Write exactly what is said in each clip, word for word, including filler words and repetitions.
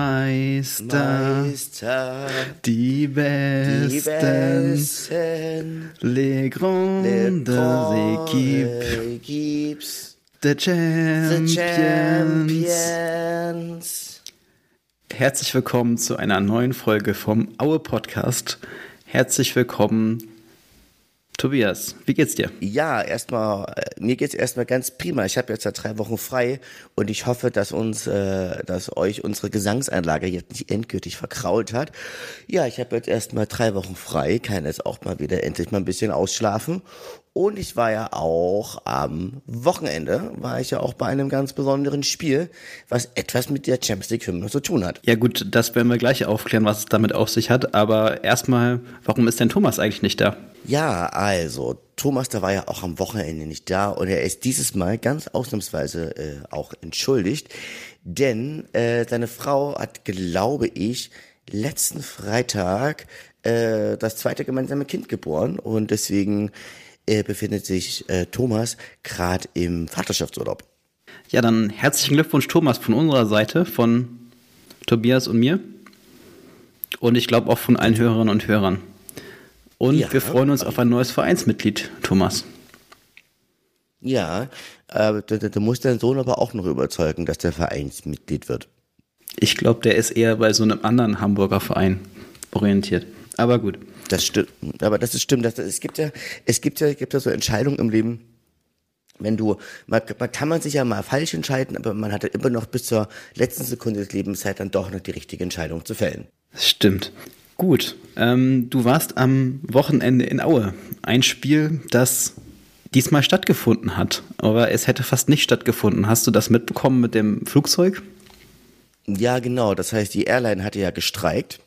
Meister, Meister, die Besten, die Besten, les grandes équipes, Equipes, the the Champions. Champions. Herzlich willkommen zu einer neuen Folge vom Aue Podcast. Herzlich willkommen, Tobias. Wie geht's dir? Ja, erstmal, äh, mir geht's erstmal ganz prima. Ich habe jetzt seit drei Wochen frei und ich hoffe, dass uns, äh, dass euch unsere Gesangseinlage jetzt nicht endgültig verkrault hat. Ja, ich habe jetzt erstmal drei Wochen frei, kann jetzt auch mal wieder endlich mal ein bisschen ausschlafen. Und ich war ja auch am Wochenende, war ich ja auch bei einem ganz besonderen Spiel, was etwas mit der Champions League Hymne zu tun hat. Ja gut, das werden wir gleich aufklären, was es damit auf sich hat. Aber erstmal, warum ist denn Thomas eigentlich nicht da? Ja, also, Thomas, der war ja auch am Wochenende nicht da und er ist dieses Mal ganz ausnahmsweise äh, auch entschuldigt, denn äh, seine Frau hat, glaube ich, letzten Freitag äh, das zweite gemeinsame Kind geboren und deswegen äh, befindet sich äh, Thomas gerade im Vaterschaftsurlaub. Ja, dann herzlichen Glückwunsch, Thomas, von unserer Seite, von Tobias und mir. Und ich glaube auch von allen Hörerinnen und Hörern. Und Ja, wir freuen uns auf ein neues Vereinsmitglied, Thomas. Ja, äh, du, du musst deinen Sohn aber auch noch überzeugen, dass der Vereinsmitglied wird. Ich glaube, der ist eher bei so einem anderen Hamburger Verein orientiert. Aber gut. Das stimmt, aber das ist stimmt. Das, es gibt ja, es gibt ja, gibt ja so Entscheidungen im Leben. Wenn du, man, man kann man sich ja mal falsch entscheiden, aber man hat ja immer noch bis zur letzten Sekunde des Lebens Zeit, dann doch noch die richtige Entscheidung zu fällen. Das stimmt. Gut, ähm, du warst am Wochenende in Aue. Ein Spiel, das diesmal stattgefunden hat, aber es hätte fast nicht stattgefunden. Hast du das mitbekommen mit dem Flugzeug? Ja, genau. Das heißt, die Airline hatte ja gestreikt.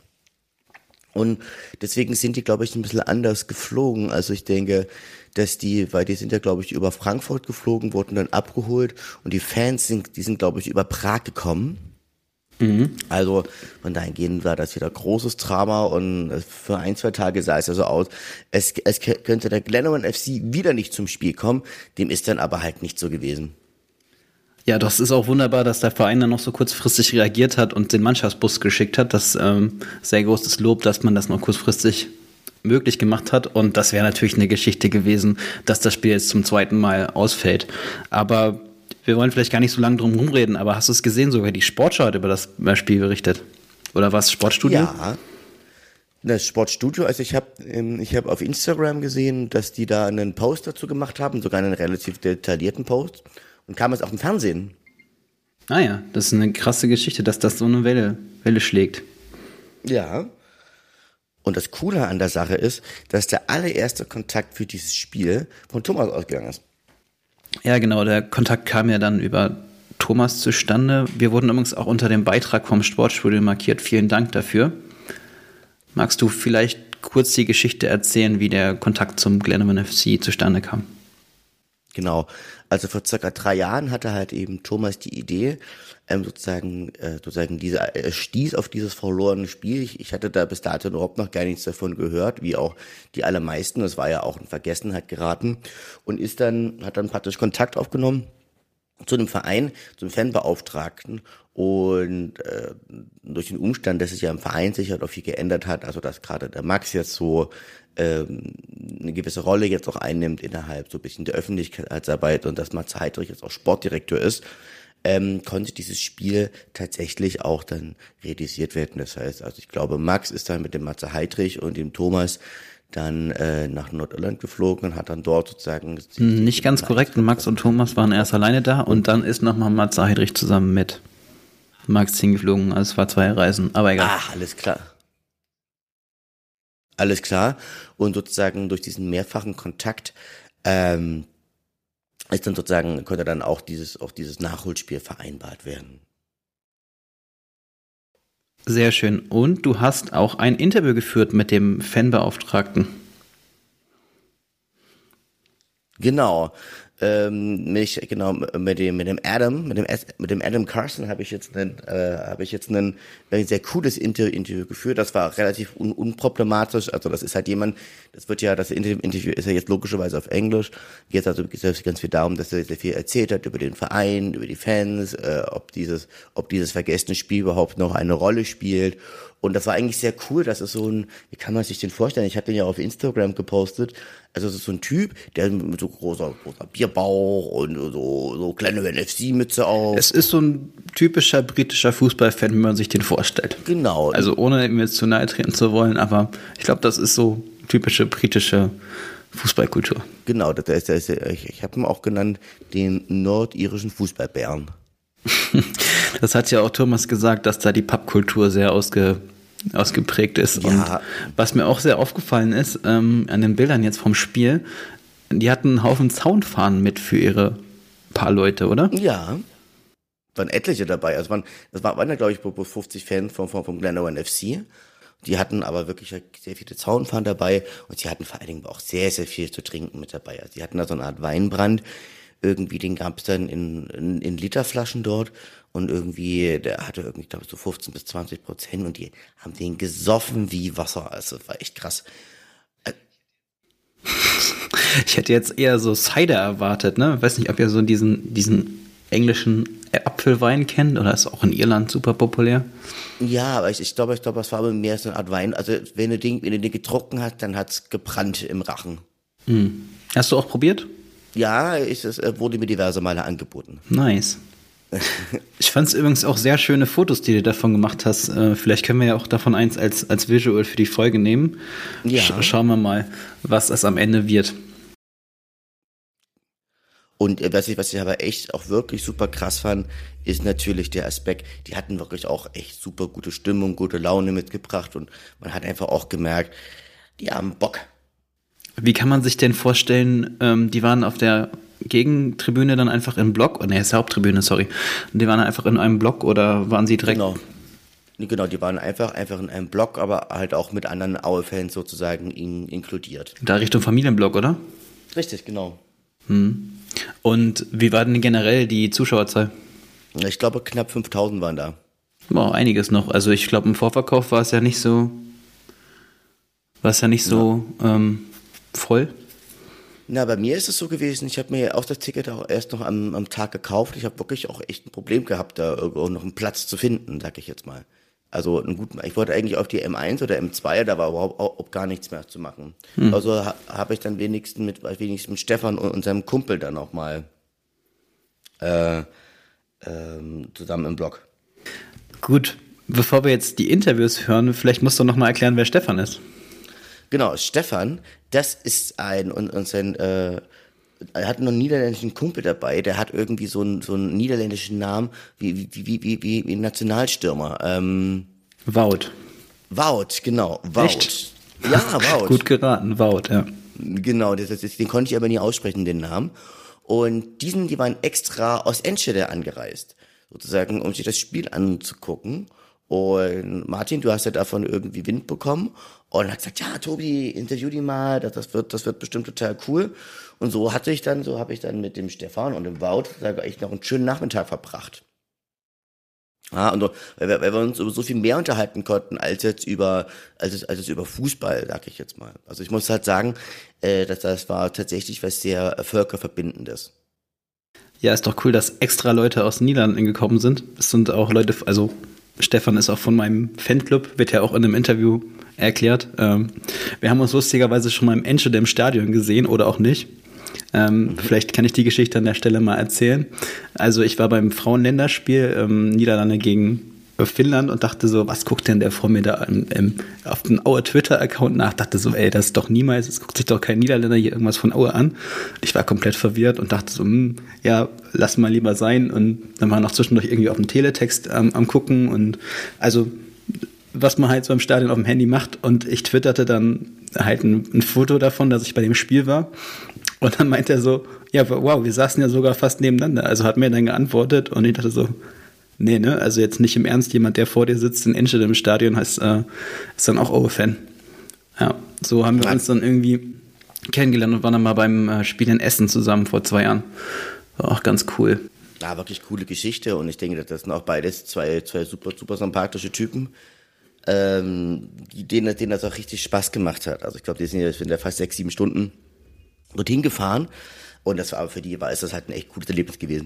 Und deswegen sind die, glaube ich, ein bisschen anders geflogen. Also ich denke, dass die, weil die sind ja, glaube ich, über Frankfurt geflogen, wurden dann abgeholt und die Fans sind, die sind, glaube ich, über Prag gekommen. Mhm. Also von dahingehend war das wieder großes Drama und für ein, zwei Tage sah es ja so aus, es, es könnte der Glentoran F C wieder nicht zum Spiel kommen, dem ist dann aber halt nicht so gewesen. Ja, das ist auch wunderbar, dass der Verein dann noch so kurzfristig reagiert hat und den Mannschaftsbus geschickt hat. Das ähm, sehr großes Lob, dass man das noch kurzfristig möglich gemacht hat. Und das wäre natürlich eine Geschichte gewesen, dass das Spiel jetzt zum zweiten Mal ausfällt. Aber wir wollen vielleicht gar nicht so lange drum rumreden, aber hast du es gesehen, sogar die Sportschau hat über das Spiel berichtet? Oder was, Sportstudio? Ja, das Sportstudio, also ich habe ich hab auf Instagram gesehen, dass die da einen Post dazu gemacht haben, sogar einen relativ detaillierten Post. Und kam es auch im Fernsehen. Ah ja, das ist eine krasse Geschichte, dass das so eine Welle, Welle schlägt. Ja. Und das Coole an der Sache ist, dass der allererste Kontakt für dieses Spiel von Thomas ausgegangen ist. Ja, genau, der Kontakt kam ja dann über Thomas zustande. Wir wurden übrigens auch unter dem Beitrag vom Sportstudio markiert. Vielen Dank dafür. Magst du vielleicht kurz die Geschichte erzählen, wie der Kontakt zum Glentoran F C zustande kam? Genau, also vor circa drei Jahren hatte halt eben Thomas die Idee, ähm, sozusagen, äh, sozusagen diese, er stieß auf dieses verlorene Spiel. Ich, ich hatte da bis dato überhaupt noch gar nichts davon gehört, wie auch die allermeisten. Das war ja auch in Vergessenheit geraten und ist dann, hat dann praktisch Kontakt aufgenommen zu dem Verein, zum Fanbeauftragten und äh, durch den Umstand, dass sich ja im Verein sich halt auch viel geändert hat, also dass gerade der Max jetzt so ähm, eine gewisse Rolle jetzt auch einnimmt innerhalb so ein bisschen der Öffentlichkeitsarbeit und dass Matze Heidrich jetzt auch Sportdirektor ist, ähm, konnte dieses Spiel tatsächlich auch dann realisiert werden. Das heißt, also ich glaube, Max ist dann mit dem Matze Heidrich und dem Thomas dann äh, nach Nordirland geflogen und hat dann dort sozusagen... Nicht ganz korrekt, Max und Thomas waren erst alleine da und dann ist nochmal Matze Heidrich zusammen mit Max hingeflogen. Also es war zwei Reisen, aber egal. Ah, alles klar. Alles klar. Und sozusagen durch diesen mehrfachen Kontakt ähm, ist dann sozusagen, konnte dann auch dieses, auch dieses Nachholspiel vereinbart werden. Sehr schön. Und du hast auch ein Interview geführt mit dem Fanbeauftragten. Genau. ähm, mich, genau, mit dem, mit dem Adam, mit dem, mit dem Adam Carson habe ich jetzt einen, äh, habe ich jetzt einen, ein sehr cooles Inter Interview geführt. Das war relativ un unproblematisch. Also das ist halt jemand, das wird ja, das Interview ist ja jetzt logischerweise auf Englisch. Jetzt also geht es ganz viel darum, dass er sehr viel erzählt hat über den Verein, über die Fans, äh, ob dieses, ob dieses vergessene Spiel überhaupt noch eine Rolle spielt. Und das war eigentlich sehr cool. Das ist so ein, wie kann man sich den vorstellen? Ich habe den ja auf Instagram gepostet. Also das ist so ein Typ, der mit so großer, großer Bierbauch und so, so kleine N F C-Mütze auf. Es ist so ein typischer britischer Fußballfan, wie man sich den vorstellt. Genau. Also ohne ihm jetzt zu nahe treten zu wollen, aber ich glaube, das ist so typische britische Fußballkultur. Genau, das ist, das ist, ich, ich habe ihn auch genannt, den nordirischen Fußballbären. Das hat ja auch Thomas gesagt, dass da die Pubkultur sehr ausge, ausgeprägt ist. Ja. Und was mir auch sehr aufgefallen ist, ähm, an den Bildern jetzt vom Spiel, die hatten einen Haufen Zaunfahnen mit für ihre paar Leute, oder? Ja, waren etliche dabei. Also waren, das waren ja, glaube ich, fünfzig Fans vom, vom, vom Glencoe N F C. Die hatten aber wirklich sehr viele Zaunfahnen dabei und sie hatten vor allen Dingen auch sehr, sehr viel zu trinken mit dabei. Also sie hatten da so eine Art Weinbrand. Irgendwie, den gab es dann in, in, in Literflaschen dort und irgendwie, der hatte irgendwie, glaube ich, so fünfzehn bis zwanzig Prozent und die haben den gesoffen wie Wasser. Also das war echt krass. Ich hätte jetzt eher so Cider erwartet, ne? Ich weiß nicht, ob ihr so diesen, diesen englischen Apfelwein kennt oder ist auch in Irland super populär? Ja, aber ich, ich glaube, ich glaube, das war aber mehr so eine Art Wein. Also wenn du den, wenn du den getrunken hast, dann hat's gebrannt im Rachen. Hm. Hast du auch probiert? Ja, es wurde mir diverse Male angeboten. Nice. Ich fand es übrigens auch sehr schöne Fotos, die du davon gemacht hast. Vielleicht können wir ja auch davon eins als, als Visual für die Folge nehmen. Ja. Sch- schauen wir mal, was es am Ende wird. Und was ich, was ich aber echt auch wirklich super krass fand, ist natürlich der Aspekt, die hatten wirklich auch echt super gute Stimmung, gute Laune mitgebracht und man hat einfach auch gemerkt, die haben Bock. Wie kann man sich denn vorstellen, ähm, die waren auf der Gegentribüne dann einfach im Block, oh ne, ist Haupttribüne, sorry. Und die waren einfach in einem Block oder waren sie direkt? Genau, genau, die waren einfach, einfach in einem Block, aber halt auch mit anderen Aue-Fans sozusagen in, inkludiert. Da Richtung Familienblock, oder? Richtig, genau. Hm. Und wie war denn generell die Zuschauerzahl? Ich glaube, knapp fünftausend waren da. Boah, einiges noch. Also ich glaube, im Vorverkauf war es ja nicht so, war es ja nicht so ja. Ähm, voll. Na, bei mir ist es so gewesen, ich habe mir auch das Ticket auch erst noch am, am Tag gekauft. Ich habe wirklich auch echt ein Problem gehabt, da irgendwo noch einen Platz zu finden, sag ich jetzt mal. Also einen guten, ich wollte eigentlich auf die M eins oder M zwei, da war überhaupt auch, auch gar nichts mehr zu machen. Hm. Also ha, habe ich dann wenigstens mit, wenigstens mit Stefan und, und seinem Kumpel dann auch mal äh, ähm, zusammen im Block. Gut, bevor wir jetzt die Interviews hören, vielleicht musst du noch mal erklären, wer Stefan ist. Genau, Stefan, das ist ein, und, und sein, äh, er hat noch einen niederländischen Kumpel dabei, der hat irgendwie so einen, so einen niederländischen Namen wie, wie, wie, wie, wie, wie ein Nationalstürmer. Ähm, Wout. Wout, genau, Wout. Echt? Ja, Wout. Gut geraten, Wout, ja. Genau, das, das, den konnte ich aber nie aussprechen, den Namen. Und diesen, die waren extra aus Enschede angereist, sozusagen, um sich das Spiel anzugucken. Und Martin, du hast ja davon irgendwie Wind bekommen und hat gesagt, ja, Tobi, interview die mal, das, das wird, das wird bestimmt total cool. Und so hatte ich dann, so habe ich dann mit dem Stefan und dem Wout, sage ich, noch einen schönen Nachmittag verbracht. Ja, und weil wir, weil wir uns über so viel mehr unterhalten konnten, als jetzt über, als es, als es über Fußball, sag ich jetzt mal. Also ich muss halt sagen, äh, dass das war tatsächlich was sehr Völkerverbindendes. Ja, ist doch cool, dass extra Leute aus den Niederlanden gekommen sind. Es sind auch Leute, also Stefan ist auch von meinem Fanclub, wird ja auch in einem Interview erklärt. Ähm, wir haben uns lustigerweise schon mal im Enschede im Stadion gesehen oder auch nicht. Ähm, mhm. Vielleicht kann ich die Geschichte an der Stelle mal erzählen. Also ich war beim Frauenländerspiel ähm, Niederlande gegen Finnland und dachte so, was guckt denn der vor mir da an, ähm, auf den Aue Twitter-Account nach? Dachte so, ey, das ist doch niemals, es guckt sich doch kein Niederländer hier irgendwas von Aue an. Ich war komplett verwirrt und dachte so, hm, ja, lass mal lieber sein. Und dann war noch zwischendurch irgendwie auf dem Teletext ähm, am gucken und also was man halt so im Stadion auf dem Handy macht. Und ich twitterte dann halt ein, ein Foto davon, dass ich bei dem Spiel war. Und dann meinte er so, ja, wow, wir saßen ja sogar fast nebeneinander. Also hat mir dann geantwortet und ich dachte so, nee, ne, also jetzt nicht im Ernst, jemand, der vor dir sitzt in Enschede im Stadion, heißt, äh, ist dann auch Aue-Fan. Ja, so haben wir uns dann irgendwie kennengelernt und waren dann mal beim äh, Spiel in Essen zusammen vor zwei Jahren. War auch ganz cool. Ja, wirklich coole Geschichte und ich denke, das sind auch beides zwei, zwei super, super sympathische Typen, ähm, denen, denen das auch richtig Spaß gemacht hat. Also ich glaube, die sind ja, sind ja fast sechs, sieben Stunden dorthin gefahren und das war für die, war ist das halt ein echt cooles Erlebnis gewesen.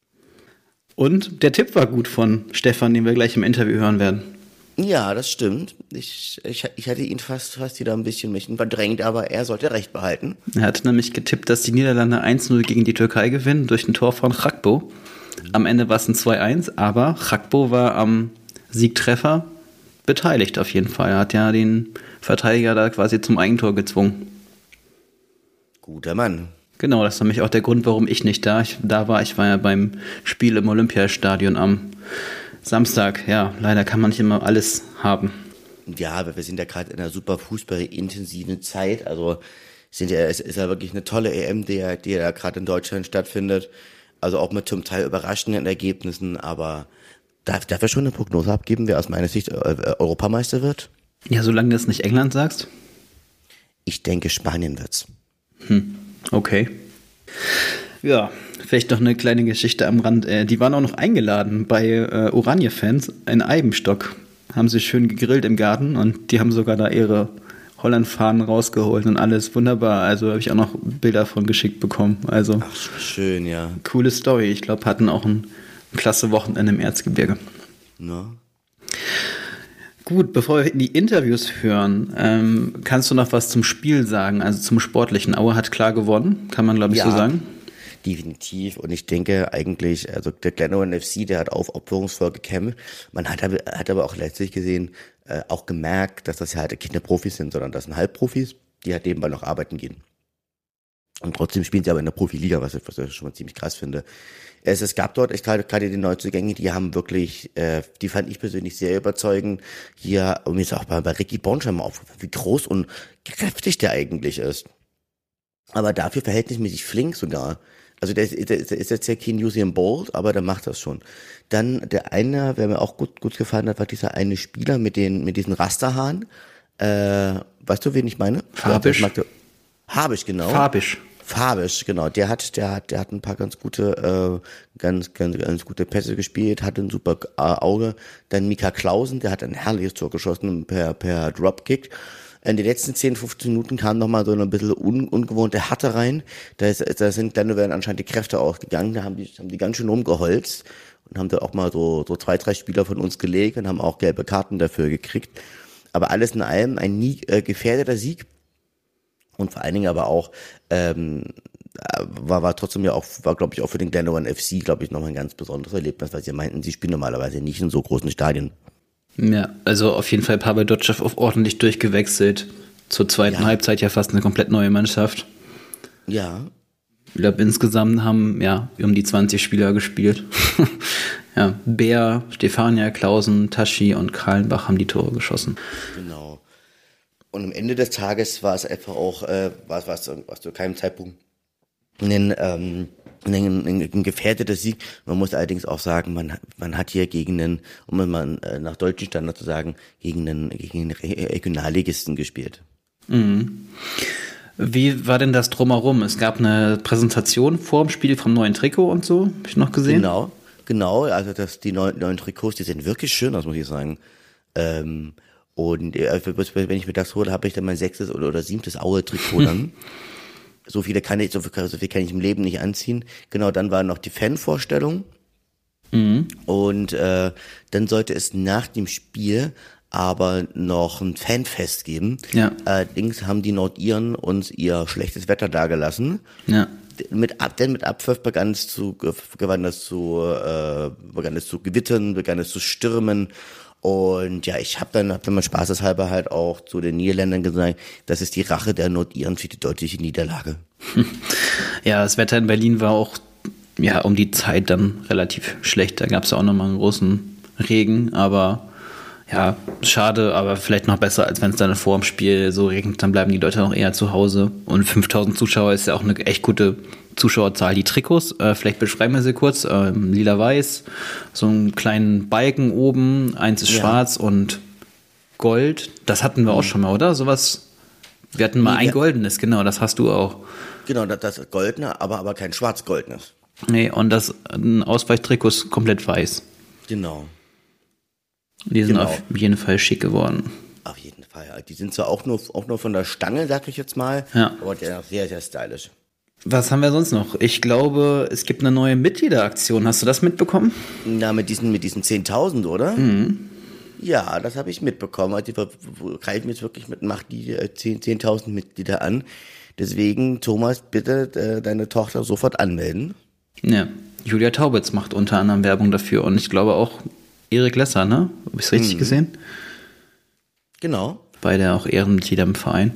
Und der Tipp war gut von Stefan, den wir gleich im Interview hören werden. Ja, das stimmt. Ich, ich, ich hatte ihn fast, fast wieder ein bisschen mich verdrängt, aber er sollte recht behalten. Er hat nämlich getippt, dass die Niederlande eins null gegen die Türkei gewinnen durch ein Tor von Gakpo. Am Ende war es ein zwei eins, aber Gakpo war am Siegtreffer beteiligt auf jeden Fall. Er hat ja den Verteidiger da quasi zum Eigentor gezwungen. Guter Mann. Genau, das ist nämlich auch der Grund, warum ich nicht da, ich, da war. Ich war ja beim Spiel im Olympiastadion am Samstag. Ja, leider kann man nicht immer alles haben. Ja, aber wir sind ja gerade in einer super fußballintensiven Zeit. Also sind ja, es ist ja wirklich eine tolle E M, die ja, die ja gerade in Deutschland stattfindet. Also auch mit zum Teil überraschenden Ergebnissen. Aber darf, darf er schon eine Prognose abgeben, wer aus meiner Sicht Europameister wird? Ja, solange du das nicht England sagst. Ich denke, Spanien wird's. Hm, okay. Ja, vielleicht noch eine kleine Geschichte am Rand. Äh, die waren auch noch eingeladen bei äh, Oranje-Fans in Eibenstock. Haben sie schön gegrillt im Garten und die haben sogar da ihre Holland-Fahnen rausgeholt und alles wunderbar. Also habe ich auch noch Bilder von geschickt bekommen. Also ach, schön, ja. Coole Story. Ich glaube, hatten auch ein, ein klasse Wochenende im Erzgebirge. No. Gut, bevor wir in die Interviews hören, ähm, kannst du noch was zum Spiel sagen, also zum Sportlichen? Aue hat klar gewonnen, kann man glaube ich ja, so sagen. Definitiv und ich denke eigentlich, also der Glentoran F C, der hat aufopferungsvoll gekämpft. Man hat, hat aber auch letztlich gesehen, äh, auch gemerkt, dass das ja halt keine Profis sind, sondern das sind Halbprofis, die halt nebenbei noch arbeiten gehen. Und trotzdem spielen sie aber in der Profiliga, was ich, was ich schon mal ziemlich krass finde. Es, es gab dort echt gerade, gerade die Neuzugänge, die haben wirklich, äh, die fand ich persönlich sehr überzeugend. Hier, und mir ist auch bei, bei Ricky Bornstein mal aufgefallen, wie groß und kräftig der eigentlich ist. Aber dafür verhältnismäßig flink sogar. Also der, der, der ist jetzt ja kein Usain Bolt, aber der macht das schon. Dann der eine, wer mir auch gut gut gefallen hat, war dieser eine Spieler mit den mit diesen Rasterhaaren. Äh, weißt du, wen ich meine? Fabisch. Habisch, genau. Fabisch. Fabisch, genau. Der hat, der hat, der hat ein paar ganz gute, äh, ganz, ganz, ganz gute Pässe gespielt, hat ein super äh, Auge. Dann Mika Clausen, der hat ein herrliches Tor geschossen per per Dropkick. In den letzten zehn, fünfzehn Minuten kam noch mal so ein bisschen un, ungewohnte Härte rein. Da, ist, da sind dann werden anscheinend die Kräfte ausgegangen. Da haben die, haben die ganz schön umgeholzt und haben da auch mal so, so zwei, drei Spieler von uns gelegt und haben auch gelbe Karten dafür gekriegt. Aber alles in allem ein nie äh, gefährdeter Sieg. Und vor allen Dingen aber auch, ähm, war, war trotzdem ja auch, war glaube ich auch für den Glentoran F C, glaube ich, nochmal ein ganz besonderes Erlebnis, weil sie meinten, sie spielen normalerweise nicht in so großen Stadien. Ja, also auf jeden Fall Pavel Dotschew auf ordentlich durchgewechselt. Zur zweiten ja. Halbzeit ja fast eine komplett neue Mannschaft. Ja. Ich glaube, insgesamt haben ja um die zwanzig Spieler gespielt. Ja, Bär, Stefania, Clausen, Taschi und Kahlenbach haben die Tore geschossen. Genau. Und am Ende des Tages war es einfach auch, äh, war es zu keinem Zeitpunkt ein, ähm, ein, ein, ein gefährdeter Sieg. Man muss allerdings auch sagen, man, man hat hier gegen einen, um mal äh, nach deutschen Standard zu sagen, gegen einen, gegen einen Regionalligisten gespielt. Mhm. Wie war denn das drumherum? Es gab eine Präsentation vor dem Spiel vom neuen Trikot und so, habe ich noch gesehen. Genau, genau. Also das, die neuen, neuen Trikots, die sehen wirklich schön aus, muss ich sagen. Ähm, und äh, wenn ich mir das hole, habe ich dann mein sechstes oder, oder siebtes Aue-Trikot dann. So viele kann ich, so viel, so viel kann ich im Leben nicht anziehen. Genau, dann war noch die Fanvorstellung. Mhm. Und äh, dann sollte es nach dem Spiel aber noch ein Fanfest geben. Ja. Allerdings haben die Nordiren uns ihr schlechtes Wetter dagelassen. Ja. Mit ab, denn mit Abpfiff begann es zu, begann es zu, äh, begann es zu gewittern, begann es zu stürmen. Und ja, ich habe dann, hab dann mal spaßeshalber halt auch zu den Niederländern gesagt, das ist die Rache der Nordiren für die deutliche Niederlage. Ja, das Wetter in Berlin war auch ja um die Zeit dann relativ schlecht. Da gab es ja auch nochmal einen großen Regen, aber ja, schade, aber vielleicht noch besser, als wenn es dann vor dem Spiel so regnet, dann bleiben die Leute noch eher zu Hause. Und fünftausend Zuschauer ist ja auch eine echt gute Zuschauerzahl. Die Trikots, äh, vielleicht beschreiben wir sie kurz, äh, lila-weiß, so einen kleinen Balken oben, eins ist ja schwarz und Gold. Das hatten wir auch schon mal, oder? Sowas Wir hatten mal Nee, ein wir- goldenes, genau, das hast du auch. Genau, das, das goldene, aber, aber kein schwarz-goldenes. Nee, und das ein Ausweichtrikot ist komplett weiß. Genau. Die sind Genau. auf jeden Fall schick geworden. Auf jeden Fall. Die sind zwar auch nur, auch nur von der Stange, sag ich jetzt mal, Ja. aber dennoch sehr, sehr stylisch. Was haben wir sonst noch? Ich glaube, es gibt eine neue Mitgliederaktion. Hast du das mitbekommen? Na, mit diesen, mit diesen zehntausend, oder? Mhm. Ja, das habe ich mitbekommen. Also die ver- ver- greifen jetzt wirklich mit, macht die äh, zehn zehntausend Mitglieder an. Deswegen, Thomas, bitte äh, deine Tochter sofort anmelden. Ja. Julia Taubitz macht unter anderem Werbung dafür und ich glaube auch Erik Lesser, ne? Habe ich es richtig gesehen? Genau. Beide auch Ehrenmitglieder im Verein.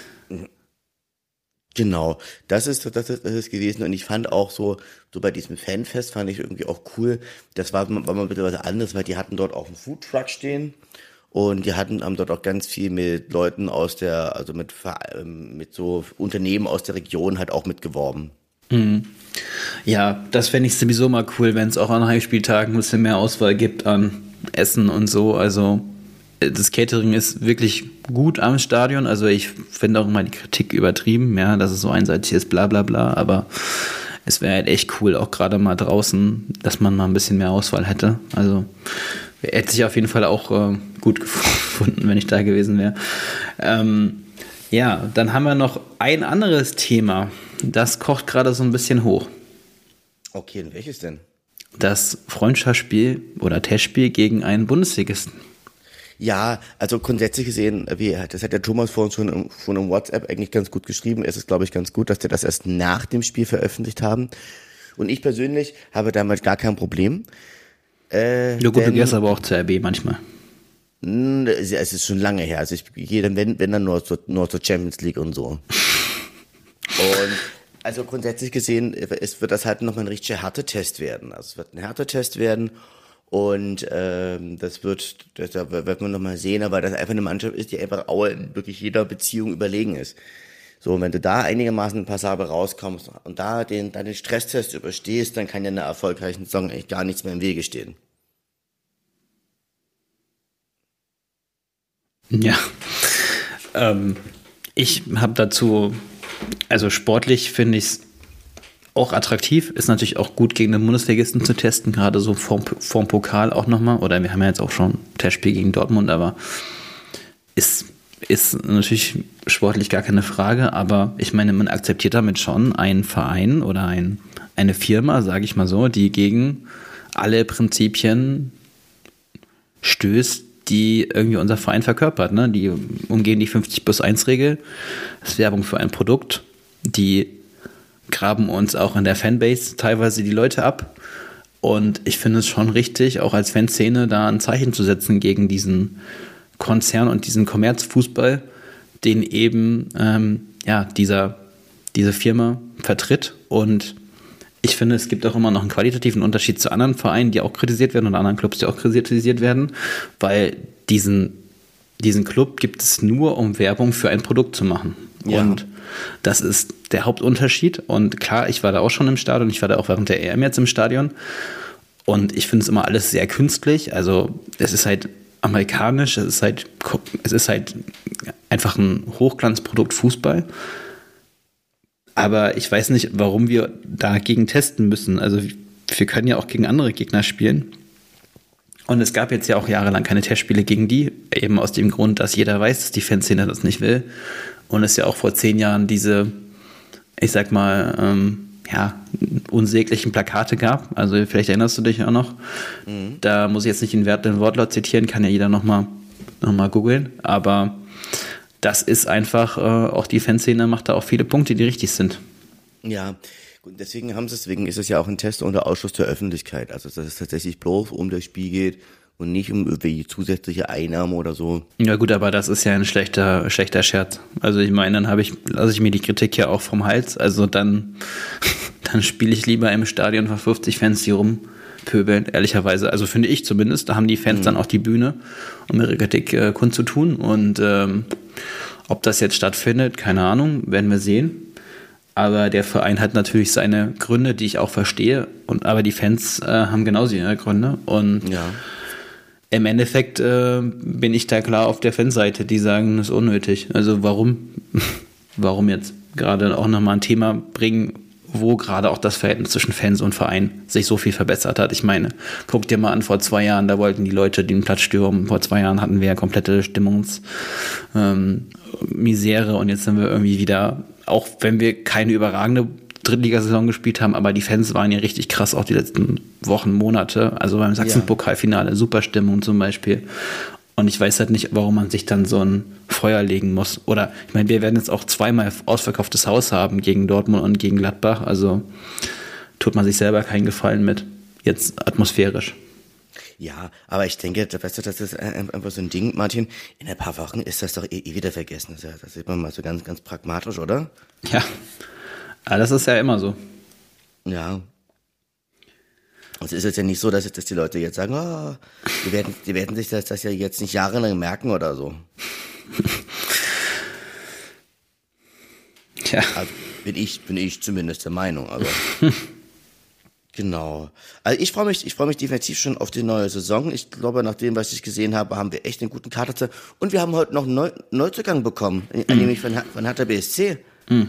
Genau, das ist, das ist, das ist gewesen und ich fand auch so, so bei diesem Fanfest fand ich irgendwie auch cool, das war, war mal ein bisschen was anderes, weil die hatten dort auch einen Foodtruck stehen und die hatten, haben dort auch ganz viel mit Leuten aus der, also mit, Ver- ähm, mit so Unternehmen aus der Region halt auch mitgeworben. Ja, das fände ich sowieso mal cool, wenn es auch an Heimspieltagen ein bisschen mehr Auswahl gibt an Essen und so. Also äh, das Catering ist wirklich gut am Stadion. Also ich finde auch immer die Kritik übertrieben, ja, dass es so einseitig ist, bla bla bla. Aber es wäre halt echt cool, auch gerade mal draußen, dass man mal ein bisschen mehr Auswahl hätte. Also hätte sich auf jeden Fall auch äh, gut gefunden, wenn ich da gewesen wäre. Ähm, ja, dann haben wir noch ein anderes Thema. Das kocht gerade so ein bisschen hoch. Okay, und welches denn? Das Freundschaftsspiel oder Testspiel gegen einen Bundesligisten. Ja, also grundsätzlich gesehen, wie, das hat der Thomas vorhin schon, im- schon im WhatsApp eigentlich ganz gut geschrieben. Es ist, glaube ich, ganz gut, dass wir das erst nach dem Spiel veröffentlicht haben. Und ich persönlich habe damit gar kein Problem. Äh, Ja gut, du denn- gehst aber auch zur R B manchmal. Mm, Es es ist schon lange her. Also ich gehe dann, wenn, wenn dann nur zur, nur zur Champions League und so. Und also grundsätzlich gesehen, es wird das halt nochmal ein richtiger Härtetest werden. Also es wird ein Härtetest werden und ähm, das wird, das, da wird man nochmal sehen, aber das einfach eine Mannschaft ist, die einfach auch in wirklich jeder Beziehung überlegen ist. So, und wenn du da einigermaßen passabel rauskommst und da den, dann den Stresstest überstehst, dann kann ja einer erfolgreichen Saison eigentlich gar nichts mehr im Wege stehen. Ja. Ähm, ich habe dazu, also sportlich finde ich es auch attraktiv. Ist natürlich auch gut gegen den Bundesligisten zu testen, gerade so vorm, vorm Pokal auch nochmal. Oder wir haben ja jetzt auch schon Testspiel gegen Dortmund, aber ist, ist natürlich sportlich gar keine Frage. Aber ich meine, man akzeptiert damit schon einen Verein oder ein, eine Firma, sage ich mal so, die gegen alle Prinzipien stößt, die irgendwie unser Verein verkörpert. Ne? Die umgehen die fünfzig plus eins Regel. Das ist Werbung für ein Produkt. Die graben uns auch in der Fanbase teilweise die Leute ab. Und ich finde es schon richtig, auch als Fanszene da ein Zeichen zu setzen gegen diesen Konzern und diesen Kommerzfußball, den eben ähm, ja, dieser, diese Firma vertritt. Und ich finde, es gibt auch immer noch einen qualitativen Unterschied zu anderen Vereinen, die auch kritisiert werden und anderen Clubs, die auch kritisiert werden, weil diesen, diesen Club gibt es nur, um Werbung für ein Produkt zu machen. Ja. Und das ist der Hauptunterschied. Und klar, ich war da auch schon im Stadion, ich war da auch während der E M jetzt im Stadion. Und ich finde es immer alles sehr künstlich. Also es ist halt amerikanisch, es ist halt, es ist halt einfach ein Hochglanzprodukt Fußball. Aber ich weiß nicht, warum wir dagegen testen müssen. Also wir können ja auch gegen andere Gegner spielen. Und es gab jetzt ja auch jahrelang keine Testspiele gegen die, eben aus dem Grund, dass jeder weiß, dass die Fanszene das nicht will. Und es ja auch vor zehn Jahren diese, ich sag mal, ähm, ja, unsäglichen Plakate gab. Also vielleicht erinnerst du dich auch noch. Mhm. Da muss ich jetzt nicht den, Wert, den Wortlaut zitieren, kann ja jeder nochmal noch mal googeln. Aber das ist einfach, äh, auch die Fanszene macht da auch viele Punkte, die richtig sind. Ja, gut, deswegen haben sie deswegen ist es ja auch ein Test unter Ausschluss der Öffentlichkeit. Also dass es tatsächlich bloß um das Spiel geht und nicht um irgendwie zusätzliche Einnahmen oder so. Ja gut, aber das ist ja ein schlechter, schlechter Scherz. Also ich meine, dann habe ich, lasse ich mir die Kritik ja auch vom Hals. Also dann, dann spiele ich lieber im Stadion vor fünfzig Fans, die rumpöbeln, ehrlicherweise. Also finde ich zumindest, da haben die Fans mhm. dann auch die Bühne, um ihre Kritik äh, kundzutun. Und ähm, ob das jetzt stattfindet, keine Ahnung, werden wir sehen. Aber der Verein hat natürlich seine Gründe, die ich auch verstehe. Und aber die Fans äh, haben genauso ihre Gründe. Und ja. Im Endeffekt äh, bin ich da klar auf der Fanseite, die sagen, das ist unnötig. Also warum, warum jetzt gerade auch nochmal ein Thema bringen, wo gerade auch das Verhältnis zwischen Fans und Verein sich so viel verbessert hat. Ich meine, guck dir mal an, vor zwei Jahren, da wollten die Leute den Platz stürmen. Vor zwei Jahren hatten wir ja komplette Stimmungsmisere ähm, und jetzt sind wir irgendwie wieder, auch wenn wir keine überragende Drittligasaison gespielt haben, aber die Fans waren ja richtig krass auch die letzten Wochen, Monate. Also beim Sachsen-Pokalfinale, super Stimmung zum Beispiel. Und ich weiß halt nicht, warum man sich dann so ein Feuer legen muss. Oder, ich meine, wir werden jetzt auch zweimal ausverkauftes Haus haben gegen Dortmund und gegen Gladbach. Also tut man sich selber keinen Gefallen mit. Jetzt atmosphärisch. Ja, aber ich denke, weißt du, das ist einfach so ein Ding, Martin. In ein paar Wochen ist das doch eh, eh wieder vergessen. Das, das sieht man mal so ganz, ganz pragmatisch, oder? Ja, aber das ist ja immer so. Ja. Es ist jetzt ja nicht so, dass, dass die Leute jetzt sagen, oh, die werden, die werden sich das, das ja jetzt nicht jahrelang merken oder so. Tja. Also bin ich, bin ich zumindest der Meinung, aber. Genau. Also ich freue mich, ich freue mich definitiv schon auf die neue Saison. Ich glaube, nach dem, was ich gesehen habe, haben wir echt einen guten Kader. Und wir haben heute noch einen Neu- Neuzugang bekommen, mm. nämlich von, von Hertha B S C. Mm.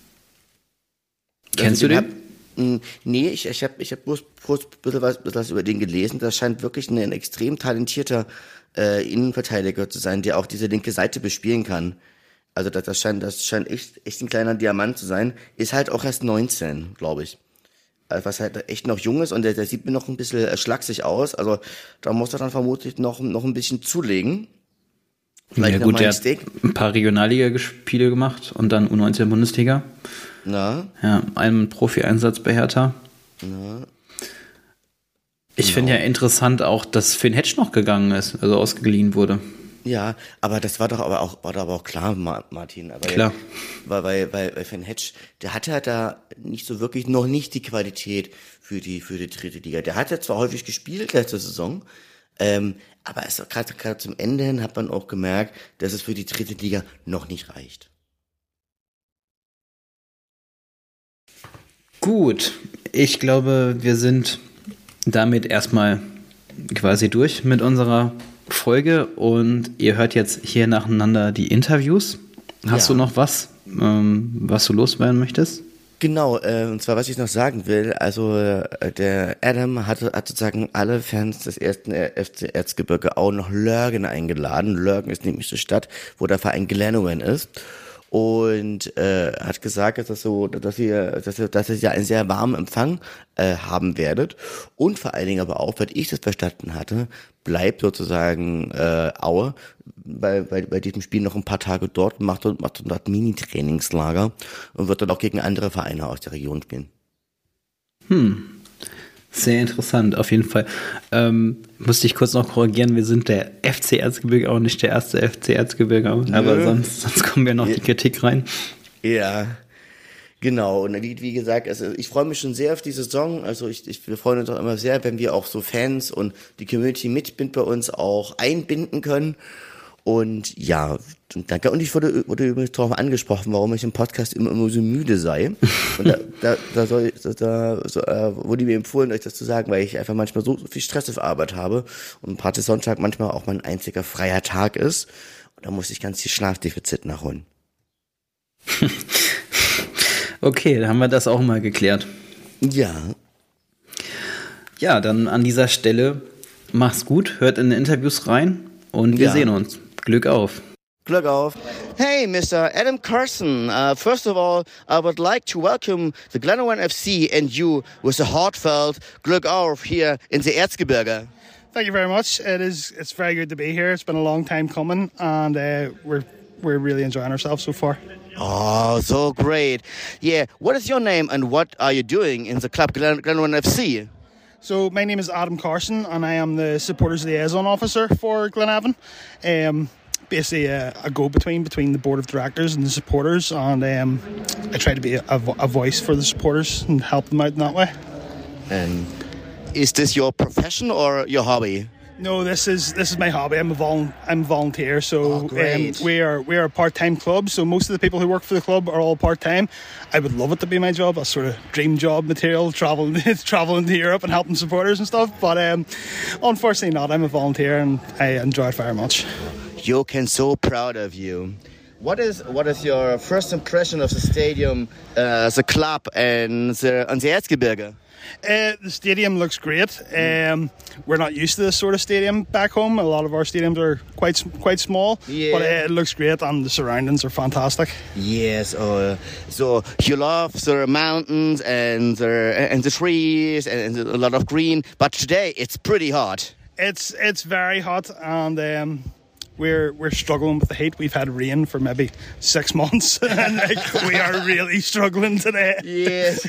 Kennst also, du den? Hab, mh, nee, ich, ich habe ich hab bloß, bloß ein bisschen was, bisschen was über den gelesen. Das scheint wirklich ein, ein extrem talentierter äh, Innenverteidiger zu sein, der auch diese linke Seite bespielen kann. Also das, das scheint, das scheint echt, echt ein kleiner Diamant zu sein. Ist halt auch erst neunzehn, glaube ich. Was halt echt noch jung ist und der, der sieht mir noch ein bisschen schlaksig aus. Also da muss er dann vermutlich noch, noch ein bisschen zulegen. Vielleicht ja gut, der hat ein paar Regionalliga-Spiele gemacht und dann U neunzehn Bundesliga. Na? Ja, einen Profi-Einsatz bei Hertha. Na? Ich genau. finde ja interessant auch, dass Finn Hetsch noch gegangen ist, also ausgeliehen wurde. Ja, aber das war doch aber auch, war doch aber auch klar, Martin. Aber klar. Ja, weil, weil, weil Finn Hetsch, der hatte halt da nicht so wirklich, noch nicht die Qualität für die, für die dritte Liga. Der hat ja zwar häufig gespielt letzte Saison, ähm, aber es gerade, gerade zum Ende hin hat man auch gemerkt, dass es für die dritte Liga noch nicht reicht. Gut, ich glaube, wir sind damit erstmal quasi durch mit unserer Folge und ihr hört jetzt hier nacheinander die Interviews. Hast ja. du noch was, ähm, was du loswerden möchtest? Genau, äh, und zwar, was ich noch sagen will, also äh, der Adam hat, hat sozusagen alle Fans des ersten F C Erzgebirge auch nach Lörgen eingeladen. Lörgen ist nämlich die Stadt, wo der Verein Glenowin ist. Und äh, hat gesagt, dass das so, dass ihr, dass ihr, dass ihr ja einen sehr warmen Empfang äh, haben werdet. Und vor allen Dingen aber auch, weil ich das verstanden hatte, bleibt sozusagen äh, Aue bei, bei, bei diesem Spiel noch ein paar Tage dort und macht, macht dort Mini-Trainingslager und wird dann auch gegen andere Vereine aus der Region spielen. Hm. Sehr interessant, auf jeden Fall. Ähm, musste ich kurz noch korrigieren, wir sind der F C Erzgebirge, auch nicht der erste F C Erzgebirge, aber Nö. sonst, sonst kommen wir noch ja. die Kritik rein. Ja, genau. Und wie gesagt, also ich freue mich schon sehr auf die Saison. Also ich, ich, wir freuen uns auch immer sehr, wenn wir auch so Fans und die Community mit bei uns auch einbinden können. Und ja, danke. Und ich wurde, wurde übrigens darauf angesprochen, warum ich im Podcast immer, immer so müde sei. Und da, da, da, soll, da so, äh, wurde mir empfohlen, euch das zu sagen, weil ich einfach manchmal so, so viel Stress auf Arbeit habe und Party Sonntag manchmal auch mein einziger freier Tag ist. Und da muss ich ganz viel Schlafdefizit nachholen. Okay, dann haben wir das auch mal geklärt. Ja. Ja, dann an dieser Stelle mach's gut, hört in die Interviews rein und wir ja. sehen uns. Glück auf. Glück auf. Hey, Mister Adam Carson. Uh, first of all, I would like to welcome the Glenowin F C and you with a heartfelt Glück auf here in the Erzgebirge. Thank you very much. It is. It's very good to be here. It's been a long time coming, and uh, we're we're really enjoying ourselves so far. Oh, so great. Yeah. What is your name and what are you doing in the club Glen- Glenowin F C? So my name is Adam Carson and I am the supporters liaison officer for Glenavon. Um, basically a, a go-between between the board of directors and the supporters, and um, I try to be a, a voice for the supporters and help them out in that way. And is this your profession or your hobby? No, this is this is my hobby. I'm a vol- I'm a volunteer, so Oh, great. um, we are we are a part time club. So most of the people who work for the club are all part time. I would love it to be my job. That's sort of dream job material, traveling traveling to Europe and helping supporters and stuff. But um, unfortunately, not. I'm a volunteer, and I enjoy it very much. Jochen, so proud of you. What is what is your first impression of the stadium, uh, the club, and the on the Erzgebirge? Uh, the stadium looks great. Um, we're not used to this sort of stadium back home. A lot of our stadiums are quite quite small, Yeah. but uh, it looks great, and the surroundings are fantastic. Yes, uh, so you love the mountains and the and the trees and a lot of green, but today it's pretty hot. It's it's very hot, and um, we're we're struggling with the heat. We've had rain for maybe six months, and like, we are really struggling today. Yes.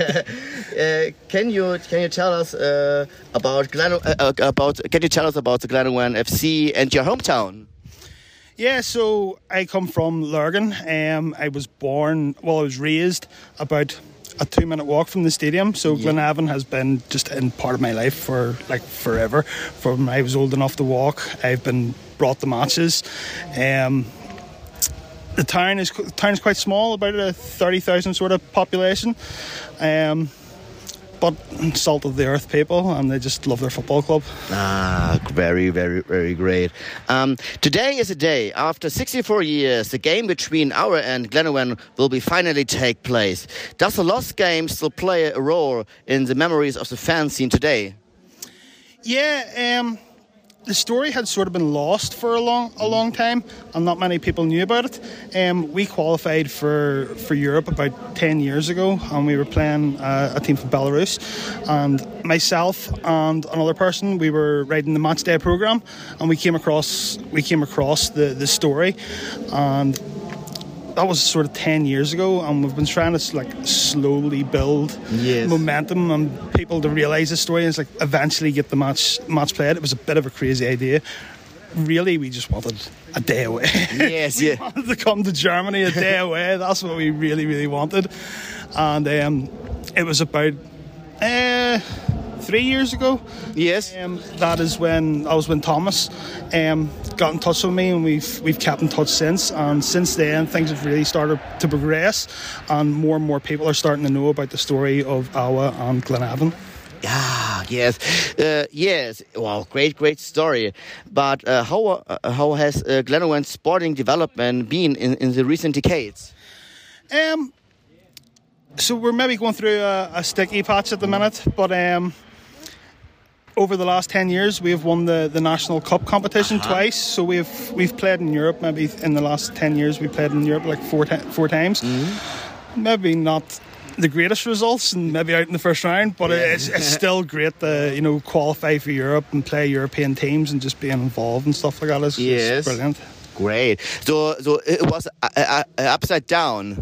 uh, can you can you tell us uh, about Glen uh, about can you tell us about the Glenrowan F C and your hometown? Yeah, so I come from Lurgan. Um, I was born, well, I was raised about a two-minute walk from the stadium. So Yeah. Glenavon has been just in part of my life for like forever. From I was old enough to walk, I've been brought to matches. Um, the town is the town is quite small, about a thirty thousand sort of population. Um, but salt of the earth people, and they just love their football club. Ah, very, very, very great. Um, today is a day. After sixty-four years, the game between Aure and Glenrowan will be finally take place. Does the lost game still play a role in the memories of the fan scene today? Yeah, um, the story had sort of been lost for a long, a long time, and not many people knew about it. Um, we qualified for, for Europe about ten years ago, and we were playing uh, a team from Belarus. And myself and another person, we were writing the match day program, and we came across we came across the, the story, and that was sort of ten years ago, and we've been trying to like slowly build Yes. momentum and people to realise the story and it's like eventually get the match match played. It was a bit of a crazy idea. Really, we just wanted a day away. Yes, we yeah. wanted to come to Germany a day away. That's what we really, really wanted. And um, it was about uh, three years ago. Yes. Um, that is when I was when Thomas um, got in touch with me, and we've we've kept in touch since. And since then, things have really started to progress, and more and more people are starting to know about the story of Aure and Glenavon. Ah, yes, uh, yes. Wow, great, great story. But uh, how uh, how has uh, Glenrowan's sporting development been in, in the recent decades? Um, so we're maybe going through a, a sticky patch at the minute, but um, over the last ten years, we've won the, the national cup competition Uh-huh. twice. So we've we've played in Europe. Maybe in the last ten years, we played in Europe like four ti- four times. Maybe not the greatest results, and maybe out in the first round, but it's, it's still great to you know qualify for Europe and play European teams and just being involved and stuff like that is, Yes. is brilliant. Great. So, so it was uh, uh, uh, upside down.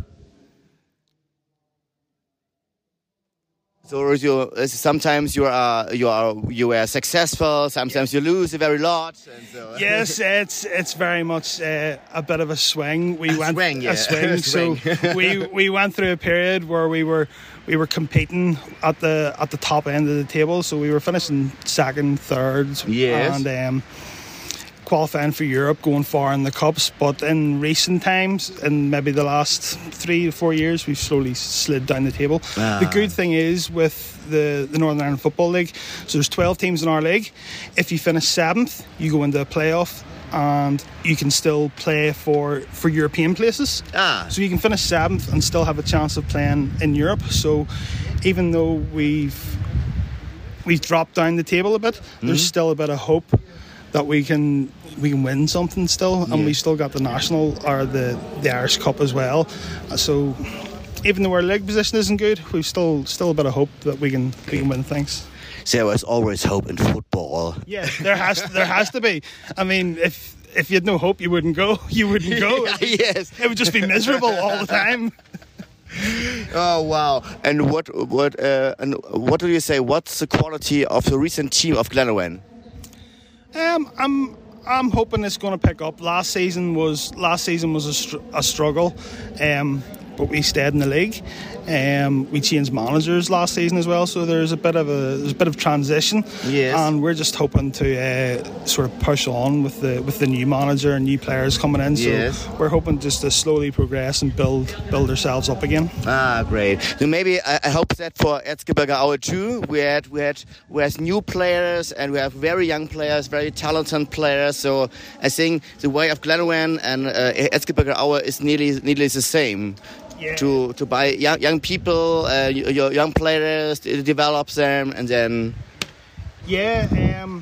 So you, uh, sometimes you are you are you are successful. Sometimes you lose a very lot. And so. Yes, it's it's very much uh, a bit of a swing. We A went swing, yeah. a swing. A So swing. we we went through a period where we were we were competing at the at the top end of the table. So we were finishing second, third, Yes. and um, qualifying for Europe, going far in the cups. But in recent times, in maybe the last three to four years, we've slowly slid down the table. Ah. The good thing is with the, the Northern Ireland Football League, so there's twelve teams in our league. If you finish seventh, you go into a playoff, and you can still play for, for European places. Ah. So you can finish seventh and still have a chance of playing in Europe. So even though we've we've dropped down the table a bit, there's still a bit of hope that we can we can win something still, and Yeah. we still got the national or the, the Irish Cup as well. So even though our league position isn't good, we've still still a bit of hope that we can we can win things. There is always hope in football. Yeah, there has there has to be. I mean, if if you had no hope, you wouldn't go. You wouldn't go. Yes. It would just be miserable all the time. Oh wow! And what what uh, and what do you say? What's the quality of the recent team of Glenrowan? Um, I'm I'm hoping it's going to pick up. Last season was last season was a, str- a struggle. Um, but we stayed in the league. Um, we changed managers last season as well, so there's a bit of a there's a bit of transition. Yes. And we're just hoping to uh, sort of push on with the with the new manager and new players coming in. So yes. we're hoping just to slowly progress and build build ourselves up again. Ah, great. So maybe I, I hope that for Erzgebirge Aue too. We had we had we have new players and we have very young players, very talented players. So I think the way of Glenavon and uh, Erzgebirge Aue is nearly nearly the same. Yeah. To to buy young young people, uh, your young players, develop them, and then. Yeah. Um,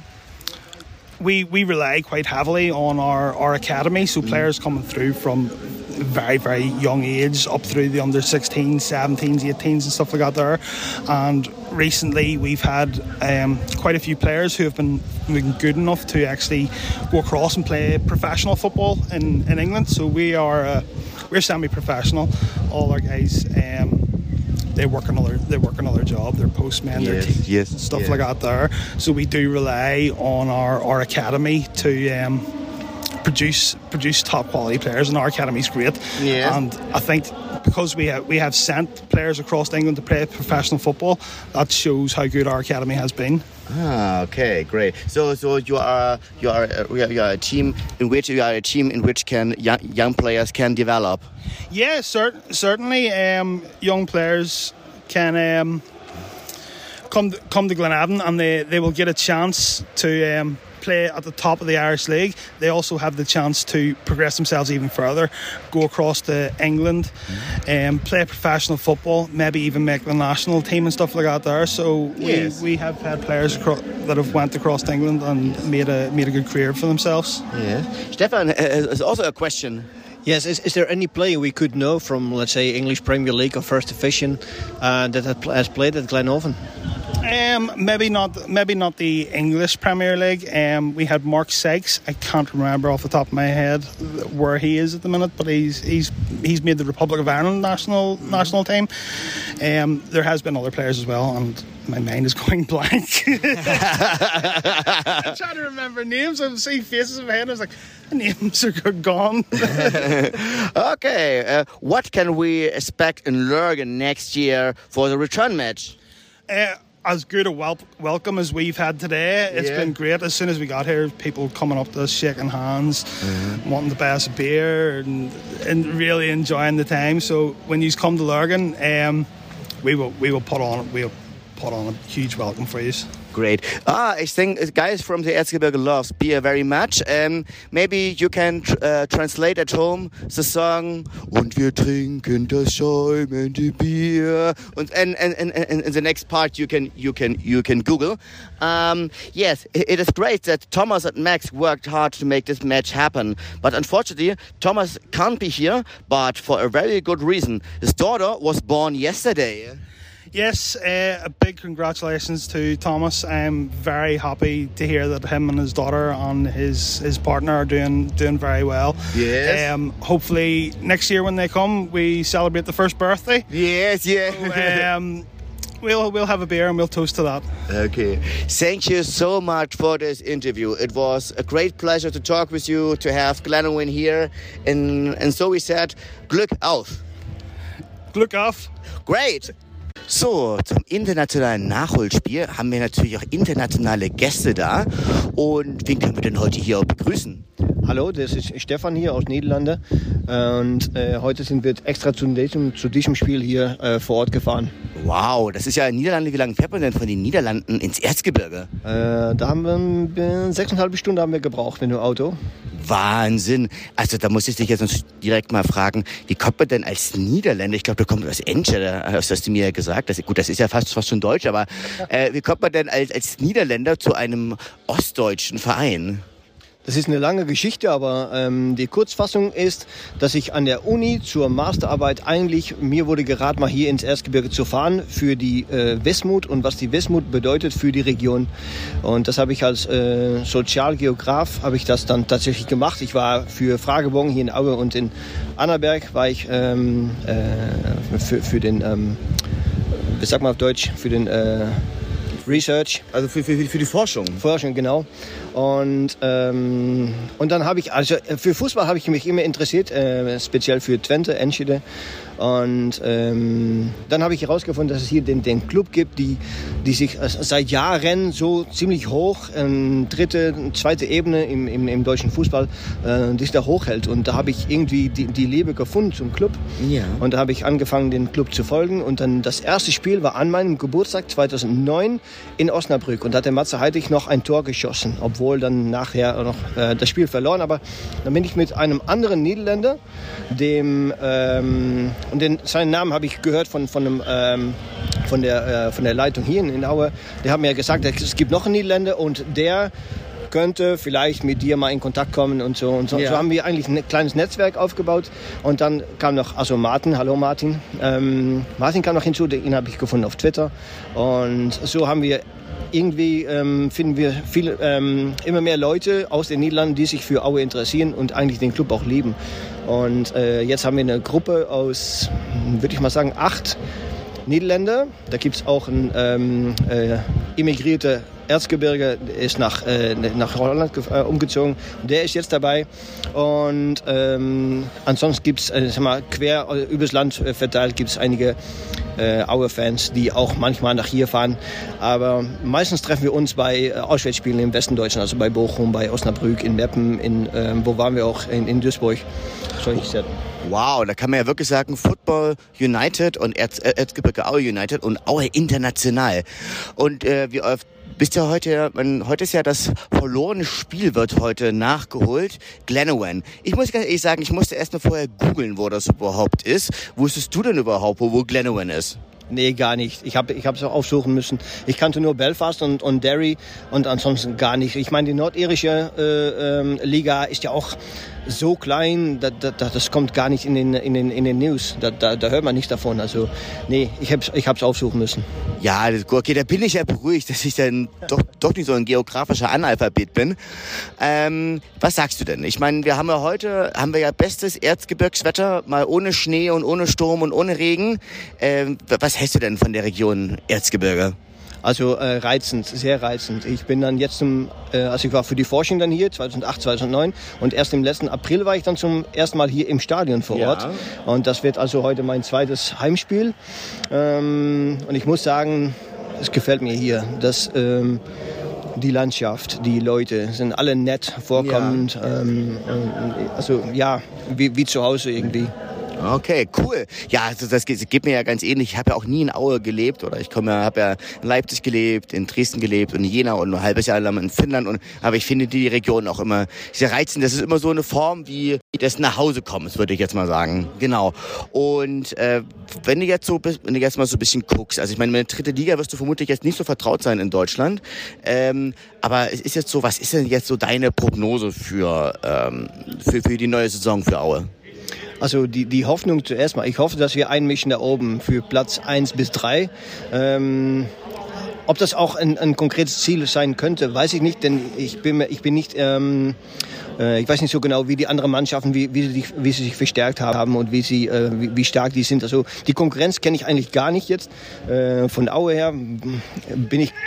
we we rely quite heavily on our, our academy, so players coming through from very very young age up through the under sixteens, seventeens, eighteens and stuff like that there. And recently we've had um, quite a few players who have been, been good enough to actually go across and play professional football in, in England. So we are uh, we're semi-professional. All our guys um, they work another they work another job. They're postmen, yes, they're teachers, yes, and stuff yes. like that there. So we do rely on our, our academy to um, produce produce top quality players, and our academy's great. Yes. And I think because we have we have sent players across England to play professional football, that shows how good our academy has been. Ah, okay, great. So, so you are you are you are a team in which you are a team in which can young, young players can develop. Yeah, cert- certainly. Um, young players can um, come to, come to Glenavon, and they, they will get a chance to um, play at the top of the Irish League. They also have the chance to progress themselves even further, go across to England, and um, play professional football, maybe even make the national team and stuff like that there. So yes. we, we have had players acro- that have went across to England and made a made a good career for themselves. Yeah. Stefan, uh, is also a question. Yes, is, is there any player we could know from, let's say, English Premier League or First Division uh, that has played at Glenavon? Um, maybe not. Maybe not the English Premier League. Um, we had Mark Sykes. I can't remember off the top of my head where he is at the minute, but he's he's he's made the Republic of Ireland national mm-hmm. national team. Um, there has been other players as well, and my mind is going blank. I'm trying to remember names. I see faces in my head. And I was like, the names are gone. Okay, uh, what can we expect in Lurgan next year for the return match? Uh, as good a wel- welcome as we've had today. It's yeah. been great. As soon as we got here, people coming up to us, shaking hands, mm-hmm. wanting to buy us a beer, and, and really enjoying the time. So when you come to Lurgan, um, we will we will put on we'll put on a huge welcome for you. Great. Ah, I think guys from the Erzgebirge loves beer very much. Um, maybe you can tr- uh, translate at home the song "Und wir trinken das schäumende Bier." And and, and, and, and the next part you can you can you can Google. Um, yes, it is great that Thomas and Max worked hard to make this match happen. But unfortunately, Thomas can't be here. But for a very good reason. His daughter was born yesterday. Yes, uh, a big congratulations to Thomas. I'm very happy to hear that him and his daughter and his, his partner are doing doing very well. Yes. Um, hopefully next year when they come, we celebrate the first birthday. Yes, yeah. So, um, we'll we'll have a beer and we'll toast to that. Okay. Thank you so much for this interview. It was a great pleasure to talk with you, to have Glenavon here. And, and so we said, Glück auf. Glück auf. Great. So, zum internationalen Nachholspiel haben wir natürlich auch internationale Gäste da. Und wen können wir denn heute hier auch begrüßen? Hallo, das ist Stefan hier aus Niederlande. Und äh, heute sind wir extra zu diesem, zu diesem Spiel hier äh, vor Ort gefahren. Wow, das ist ja in Niederlande. Wie lange fährt man denn von den Niederlanden ins Erzgebirge? Äh, da haben wir sechseinhalb Stunden haben wir gebraucht mit dem Auto. Wahnsinn. Also da muss ich dich jetzt direkt mal fragen, wie kommt man denn als Niederländer, ich glaube, du kommst aus Enschede, hast du mir ja gesagt, das, gut, das ist ja fast, fast schon Deutsch, aber äh, wie kommt man denn als, als Niederländer zu einem ostdeutschen Verein? Das ist eine lange Geschichte, aber ähm, die Kurzfassung ist, dass ich an der Uni zur Masterarbeit eigentlich, mir wurde geraten, mal hier ins Erzgebirge zu fahren für die äh, Wismut und was die Wismut bedeutet für die Region. Und das habe ich als äh, Sozialgeograf, habe ich das dann tatsächlich gemacht. Ich war für Fragebogen hier in Aue und in Annaberg, war ich ähm, äh, für, für den, ähm, wie sagt man auf Deutsch, für den äh, Research. Also für, für, für die Forschung. Forschung, genau. Und, ähm, und dann habe ich, also für Fußball habe ich mich immer interessiert, äh, speziell für Twente, Enschede. Und ähm, dann habe ich herausgefunden, dass es hier den, den Club gibt, die, die sich seit Jahren so ziemlich hoch, ähm, dritte, zweite Ebene im, im, im deutschen Fußball, äh, sich da hochhält. Und da habe ich irgendwie die, die Liebe gefunden zum Club. Ja. Und da habe ich angefangen, den Club zu folgen. Und dann das erste Spiel war an meinem Geburtstag zweitausendneun in Osnabrück. Und da hat der Matze Heidig noch ein Tor geschossen, obwohl dann nachher noch äh, das Spiel verloren. Aber dann bin ich mit einem anderen Niederländer, dem ähm, und den, seinen Namen habe ich gehört von von, einem, ähm, von der äh, von der Leitung hier in Aue. Der hat mir gesagt, es gibt noch einen Niederländer und der könnte vielleicht mit dir mal in Kontakt kommen und so. Und so, ja. so haben wir eigentlich ein kleines Netzwerk aufgebaut. Und dann kam noch, also Martin, hallo Martin. Ähm, Martin kam noch hinzu, den habe ich gefunden auf Twitter. Und so haben wir irgendwie, ähm, finden wir viele, ähm, immer mehr Leute aus den Niederlanden, die sich für Aue interessieren und eigentlich den Club auch lieben. Und äh, jetzt haben wir eine Gruppe aus, würde ich mal sagen, acht Niederländer. Da gibt es auch einen ähm, äh, immigrierter Erzgebirge, der ist nach, äh, nach Holland äh, umgezogen. Der ist jetzt dabei. Und ähm, ansonsten gibt es, äh, sag mal, quer äh, übers Land äh, verteilt, gibt es einige äh, Aue-Fans, die auch manchmal nach hier fahren. Aber meistens treffen wir uns bei äh, Auswärtsspielen im Westen Deutschland, also bei Bochum, bei Osnabrück, in Meppen, in, äh, wo waren wir auch, in, in Duisburg. Solche Städte. Wow, da kann man ja wirklich sagen, Football United und Erz, Erzgebirge Aue United und Aue international. Und äh, wie oft bist ja heute, man, heute ist ja das verlorene Spiel wird heute nachgeholt, Glenavon. Ich muss ganz ehrlich sagen, ich musste erst mal vorher googeln, wo das überhaupt ist. Wusstest du denn überhaupt, wo, wo Glenavon ist? Nee, gar nicht. Ich habe ich es auch aufsuchen müssen. Ich kannte nur Belfast und, und Derry und ansonsten gar nicht. Ich meine, die nordirische äh, ähm, Liga ist ja auch so klein, da, da, das kommt gar nicht in den, in den, in den News. Da, da, da hört man nichts davon. Also, nee, ich habe es ich hab's aufsuchen müssen. Ja, okay, da bin ich ja beruhigt, dass ich dann doch, doch nicht so ein geografischer Analphabet bin. Ähm, was sagst du denn? Ich meine, wir haben ja heute, haben wir ja bestes Erzgebirgswetter, mal ohne Schnee und ohne Sturm und ohne Regen. Ähm, was hältst du denn von der Region Erzgebirge? Also äh, reizend, sehr reizend. Ich bin dann jetzt zum, äh, also ich war für die Forschung dann hier, zweitausendacht, zweitausendneun und erst im letzten April war ich dann zum ersten Mal hier im Stadion vor Ort. Ja. Und das wird also heute mein zweites Heimspiel. Ähm, und ich muss sagen, es gefällt mir hier. Das, ähm, die Landschaft, die Leute sind alle nett, vorkommend. Ja. Ähm, also ja, wie, wie zu Hause irgendwie. Okay, cool. Ja, also das geht, geht mir ja ganz ähnlich. Ich habe ja auch nie in Aue gelebt oder ich komme, habe ja in Leipzig gelebt, in Dresden gelebt und in Jena und ein halbes Jahr lang in Finnland. Und aber ich finde die Region auch immer sehr reizend. Das ist immer so eine Form wie des Nachhausekommens, würde ich jetzt mal sagen. Genau. Und äh, wenn du jetzt so, wenn du jetzt mal so ein bisschen guckst, also ich meine, mit der dritten Liga wirst du vermutlich jetzt nicht so vertraut sein in Deutschland. Ähm, aber es ist jetzt so, was ist denn jetzt so deine Prognose für ähm, für für die neue Saison für Aue? Also die, die Hoffnung zuerst mal. Ich hoffe, dass wir einmischen da oben für Platz eins bis drei. Ähm, ob das auch ein, ein konkretes Ziel sein könnte, weiß ich nicht, denn ich bin, ich bin nicht, ähm, äh, ich weiß nicht so genau, wie die anderen Mannschaften, wie, wie, sie, wie sie sich verstärkt haben und wie, sie, äh, wie, wie stark die sind. Also die Konkurrenz kenne ich eigentlich gar nicht jetzt. Äh, von Aue her bin ich...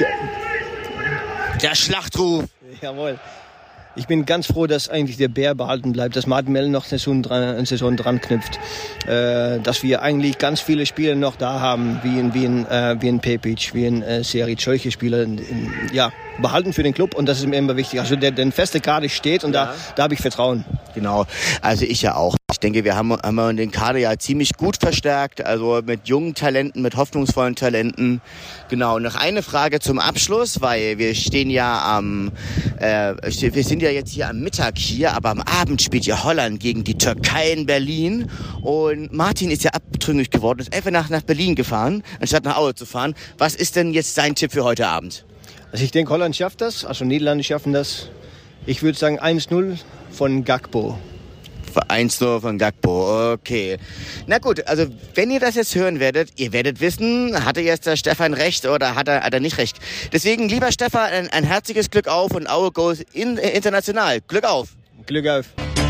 Der Schlachtruf! Jawohl. Ich bin ganz froh, dass eigentlich der Bär behalten bleibt, dass Martin Mell noch eine Saison dran, eine Saison dran knüpft, äh, dass wir eigentlich ganz viele Spieler noch da haben, wie ein, wie ein, äh, wie ein Pepic, wie ein äh, Seric, solche Spieler, in, in, ja, behalten für den Club und das ist mir immer wichtig. Also der, der feste Kader steht und ja. da, da habe ich Vertrauen. Genau, also ich ja auch. Ich denke, wir haben, haben den Kader ja ziemlich gut verstärkt, also mit jungen Talenten, mit hoffnungsvollen Talenten. Genau, noch eine Frage zum Abschluss, weil wir stehen ja am, äh, wir sind ja jetzt hier am Mittag hier, aber am Abend spielt ja Holland gegen die Türkei in Berlin und Martin ist ja abtrünnig geworden, ist einfach nach, nach Berlin gefahren, anstatt nach Aue zu fahren. Was ist denn jetzt sein Tipp für heute Abend? Also ich denke, Holland schafft das, also Niederlande schaffen das. Ich würde sagen eins null von Gakpo. eins null von Gakpo, okay. Na gut, also wenn ihr das jetzt hören werdet, ihr werdet wissen, hatte jetzt der Stefan recht oder hat er, hat er nicht recht. Deswegen, lieber Stefan, ein, ein herzliches Glück auf und Aue goes in, äh, international. Glück auf. Glück auf.